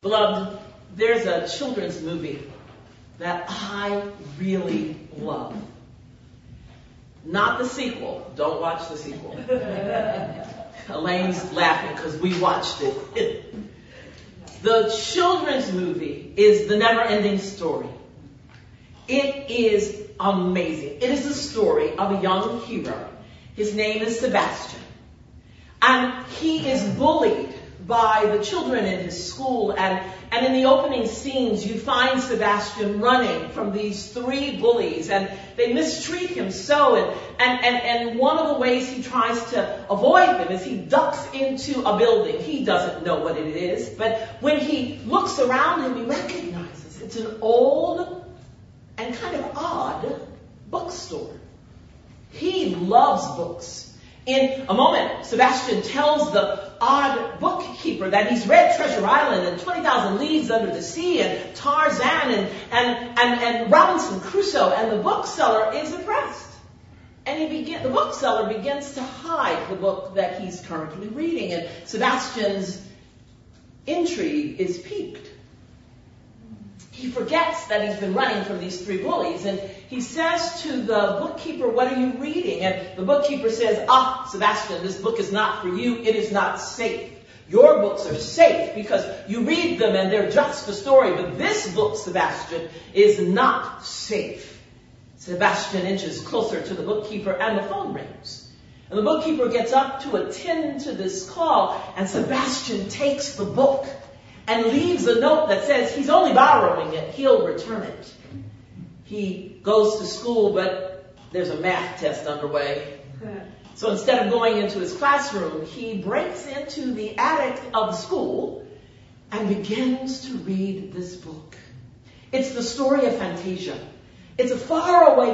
Beloved, there's a children's movie that I really love. Not the sequel. Don't watch the sequel. Elaine's laughing because we watched it. The children's movie is The Never-Ending Story. It is amazing. It is the story of a young hero. His name is Sebastian. And he is bullied by the children in his school, and in the opening scenes you find Sebastian running from these three bullies, and they mistreat him so, and one of the ways he tries to avoid them is he ducks into a building. He doesn't know what it is, but when he looks around him he recognizes it's an old and kind of odd bookstore. He loves books. In a moment, Sebastian tells the odd bookkeeper that he's read Treasure Island and 20,000 Leagues Under the Sea and Tarzan and Robinson Crusoe, and the bookseller is impressed. And the bookseller begins to hide the book that he's currently reading, and Sebastian's intrigue is piqued. He forgets that he's been running from these three bullies, and he says to the bookkeeper, "What are you reading?" And the bookkeeper says, Sebastian, this book is not for you. It is not safe. Your books are safe because you read them and they're just a story. But this book, Sebastian, is not safe. Sebastian inches closer to the bookkeeper and the phone rings. And the bookkeeper gets up to attend to this call, and Sebastian takes the book and leaves a note that says he's only borrowing it. He'll return it. He goes to school, but there's a math test underway. So instead of going into his classroom, he breaks into the attic of the school and begins to read this book. It's the story of Fantasia. It's a faraway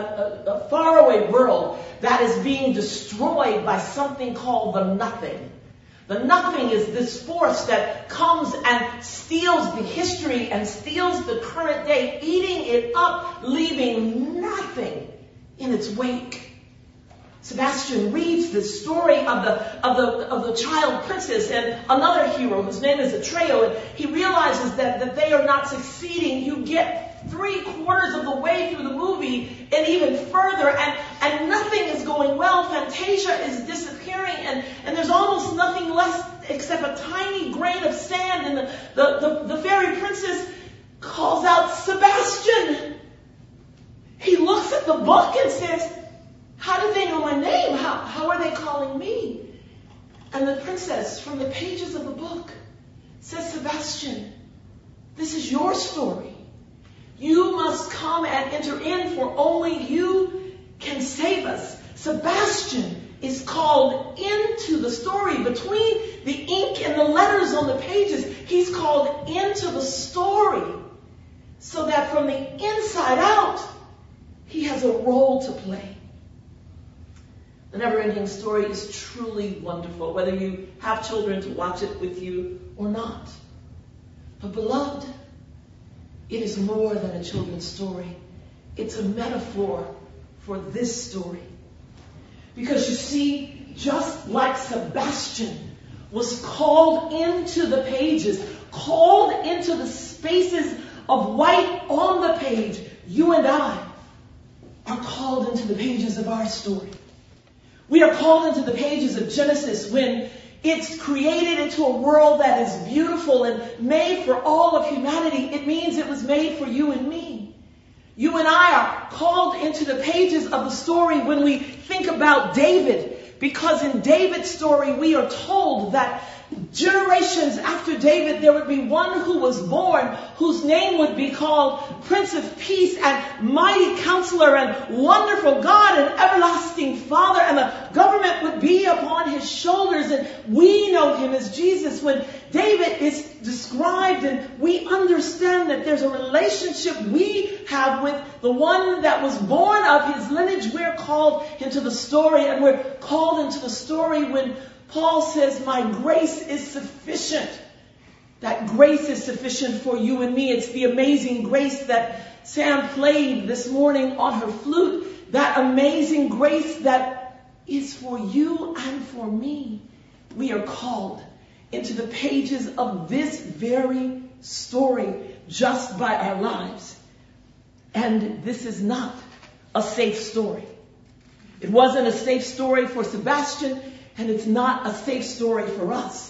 world that is being destroyed by something called the Nothing. The Nothing is this force that comes and steals the history and steals the current day, eating it up, leaving nothing in its wake. Sebastian reads the story of the child princess and another hero whose name is Atreo, and he realizes that they are not succeeding. You get 3/4 of the way through the movie and even further, and nothing is going well. Fantasia is disappearing, and there's almost nothing left except a tiny grain of sand, and the fairy princess calls out, "Sebastian!" He looks at the book and says, "How did they know my name? How are they calling me?" And the princess, from the pages of the book, says, "Sebastian, this is your story. You must come and enter in, for only you can save us." Sebastian is called into the story. Between the ink and the letters on the pages, he's called into the story, so that from the inside out, he has a role to play. The Never-Ending Story is truly wonderful, whether you have children to watch it with you or not. But beloved, it is more than a children's story. It's a metaphor for this story. Because you see, just like Sebastian was called into the pages, called into the spaces of white on the page, you and I are called into the pages of our story. We are called into the pages of Genesis when it's created into a world that is beautiful and made for all of humanity. It means it was made for you and me. You and I are called into the pages of the story when we think about David, because in David's story we are told that generations after David there would be one who was born whose name would be called Prince of Peace and Mighty Counselor and Wonderful God and Everlasting Father, and the government would be upon his shoulders, and we know him as Jesus. When David is described and we understand that there's a relationship we have with the one that was born of his lineage, we're called into the story, and we're called into the story when Paul says, "My grace is sufficient." That grace is sufficient for you and me. It's the amazing grace that Sam played this morning on her flute. That amazing grace that is for you and for me. We are called into the pages of this very story just by our lives. And this is not a safe story. It wasn't a safe story for Sebastian, and it's not a safe story for us.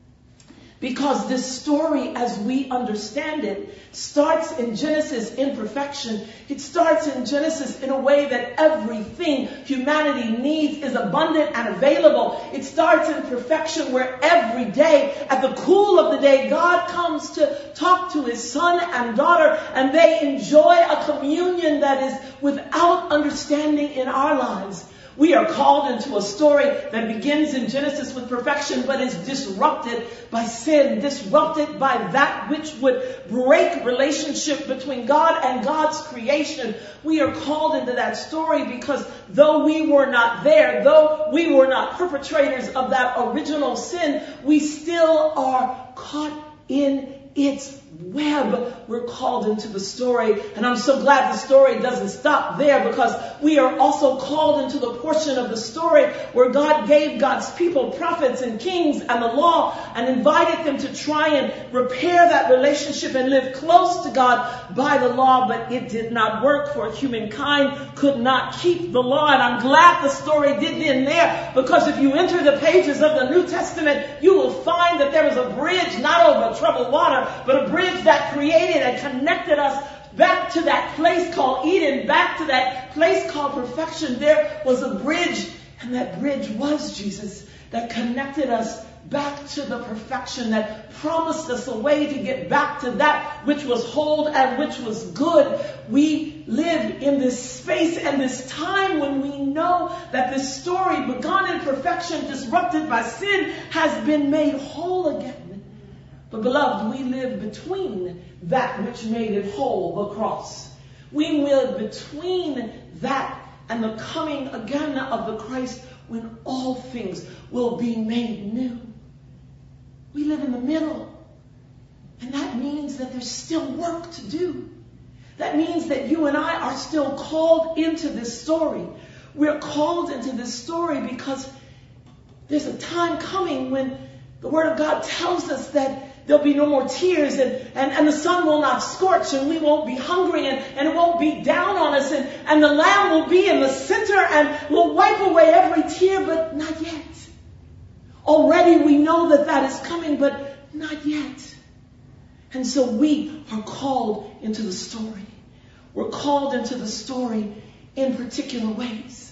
Because this story, as we understand it, starts in Genesis in perfection. It starts in Genesis in a way that everything humanity needs is abundant and available. It starts in perfection where every day, at the cool of the day, God comes to talk to his son and daughter, and they enjoy a communion that is without understanding in our lives. We are called into a story that begins in Genesis with perfection, but is disrupted by sin, disrupted by that which would break relationship between God and God's creation. We are called into that story because though we were not there, though we were not perpetrators of that original sin, we still are caught in its web. We're called into the story, and I'm so glad the story doesn't stop there, because we are also called into the portion of the story where God gave God's people prophets and kings and the law and invited them to try and repair that relationship and live close to God by the law, but it did not work, for humankind could not keep the law. And I'm glad the story did end there, because if you enter the pages of the New Testament, you will find that there was a bridge, not over troubled water, but a bridge that created and connected us back to that place called Eden, back to that place called perfection. There was a bridge, and that bridge was Jesus, that connected us back to the perfection, that promised us a way to get back to that which was whole and which was good. We live in this space and this time when we know that this story, begun in perfection, disrupted by sin, has been made whole again. But beloved, we live between that which made it whole, the cross. We live between that and the coming again of the Christ, when all things will be made new. We live in the middle. And that means that there's still work to do. That means that you and I are still called into this story. We're called into this story because there's a time coming when the Word of God tells us that there'll be no more tears, and the sun will not scorch, and we won't be hungry, and it won't be down on us, and the Lamb will be in the center and will wipe away every tear, but not yet. Already we know that that is coming, but not yet. And so we are called into the story. We're called into the story in particular ways.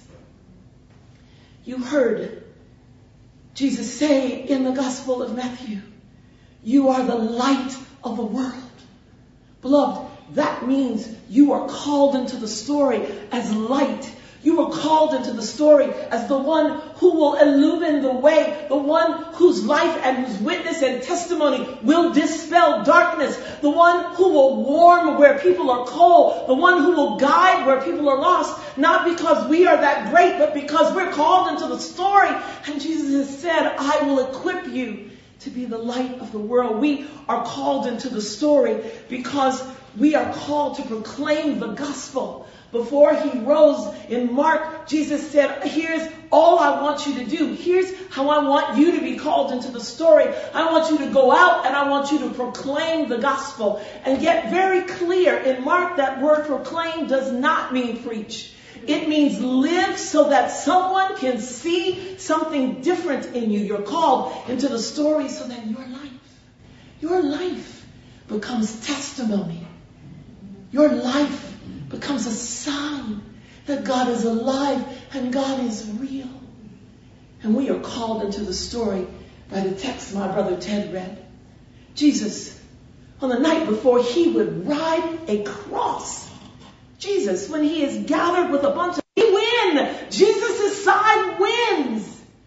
You heard Jesus say in the Gospel of Matthew, "You are the light of the world." Beloved, that means you are called into the story as light. You are called into the story as the one who will illumine the way, the one whose life and whose witness and testimony will dispel darkness, the one who will warm where people are cold, the one who will guide where people are lost, not because we are that great, but because we're called into the story. And Jesus has said, "I will equip you to be the light of the world." We are called into the story because we are called to proclaim the gospel. Before he rose in Mark, Jesus said, "Here's all I want you to do. Here's how I want you to be called into the story. I want you to go out and I want you to proclaim the gospel." And get very clear, in Mark, that word proclaim does not mean preach. It means live so that someone can see something different in you. You're called into the story so that your life becomes testimony. Your life becomes a sign that God is alive and God is real. And we are called into the story by the text my brother Ted read. Jesus, on the night before he would ride a cross, Jesus, when he is gathered with a bunch of, he wins. Jesus' side wins.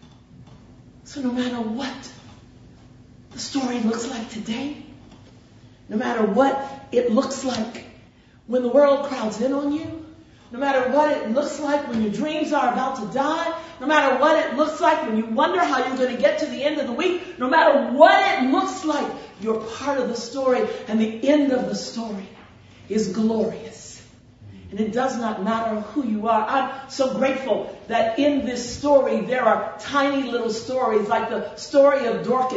So no matter what the story looks like today, no matter what it looks like when the world crowds in on you, no matter what it looks like when your dreams are about to die, no matter what it looks like when you wonder how you're going to get to the end of the week, no matter what it looks like, you're part of the story, and the end of the story is glorious. And it does not matter who you are. I'm so grateful that in this story there are tiny little stories, like the story of Dorcas.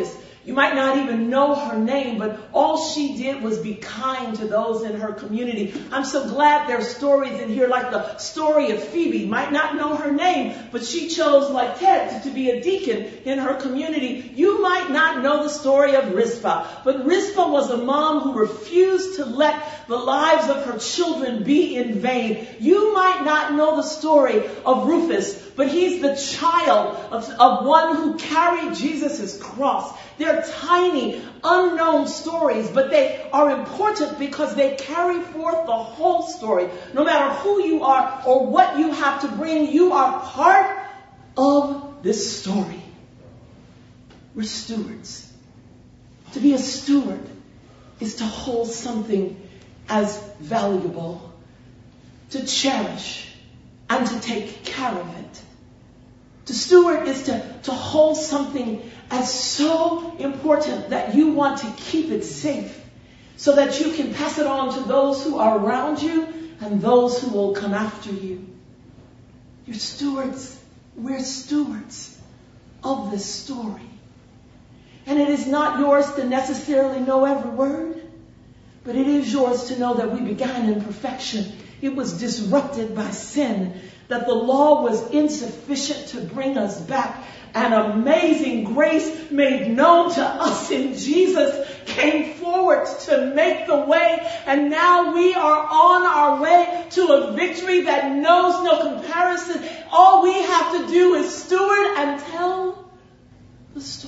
You might not even know her name, but all she did was be kind to those in her community. I'm so glad there's stories in here like the story of Phoebe. Might not know her name, but she chose, like Ted, to be a deacon in her community. You might not know the story of Rizpah, but Rizpah was a mom who refused to let the lives of her children be in vain. You might not know the story of Rufus, but he's the child of one who carried Jesus' cross. They're tiny, unknown stories, but they are important because they carry forth the whole story. No matter who you are or what you have to bring, you are part of this story. We're stewards. To be a steward is to hold something as valuable, to cherish, and to take care of it. To steward is to hold something as so important that you want to keep it safe so that you can pass it on to those who are around you and those who will come after you. You're stewards. We're stewards of this story. And it is not yours to necessarily know every word, but it is yours to know that we began in perfection. It was disrupted by sin, that the law was insufficient to bring us back. An amazing grace made known to us in Jesus came forward to make the way, and now we are on our way to a victory that knows no comparison. All we have to do is steward and tell the story.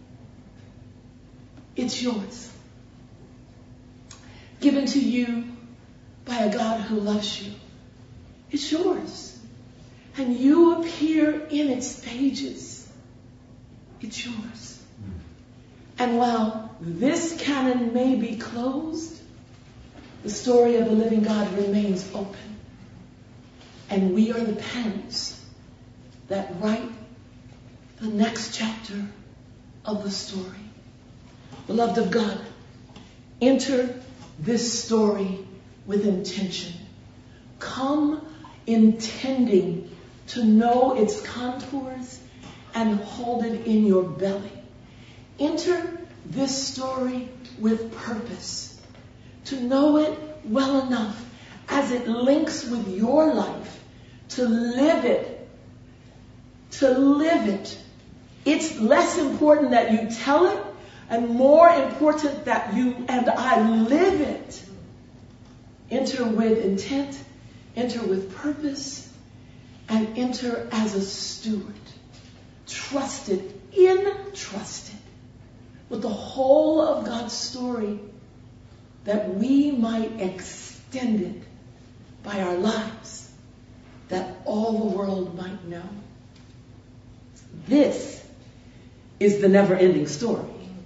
It's yours. Given to you by a God who loves you. It's yours. And you appear in its pages. It's yours. And while this canon may be closed, the story of the living God remains open. And we are the pens that write the next chapter of the story. Beloved of God, enter this story with intention. Come intending to know its contours and hold it in your belly. Enter this story with purpose, to know it well enough as it links with your life, to live it. To live it. It's less important that you tell it and more important that you and I live it. Enter with intent, enter with purpose, and enter as a steward. Entrusted with the whole of God's story that we might extend it by our lives, that all the world might know. This is the never-ending story.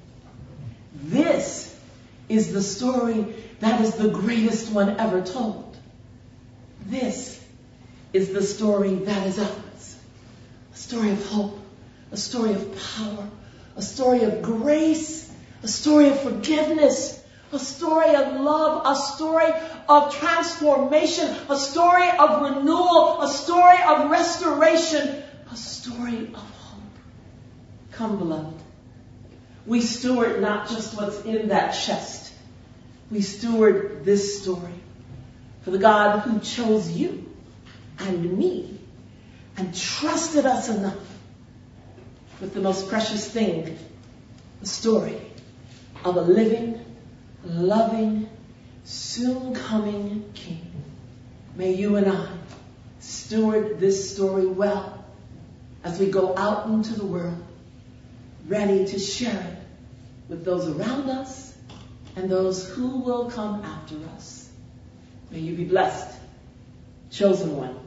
This is the story that is the greatest one ever told. This is the story that is ours. A story of hope, a story of power, a story of grace, a story of forgiveness, a story of love, a story of transformation, a story of renewal, a story of restoration, a story of hope. Come, beloved. We steward not just what's in that chest. We steward this story for the God who chose you and me and trusted us enough with the most precious thing, the story of a living, loving, soon-coming King. May you and I steward this story well as we go out into the world, ready to share it with those around us and those who will come after us. May you be blessed, chosen one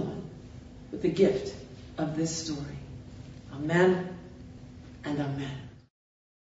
with the gift of this story. Amen and amen.